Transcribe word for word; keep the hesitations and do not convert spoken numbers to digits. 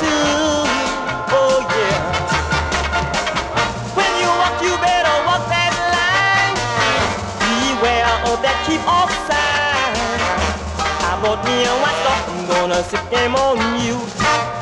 too. Oh yeah. When you walk, you better walk that line. Beware of that keep off sign. I bought me a watch, so I'm gonna sit game on you.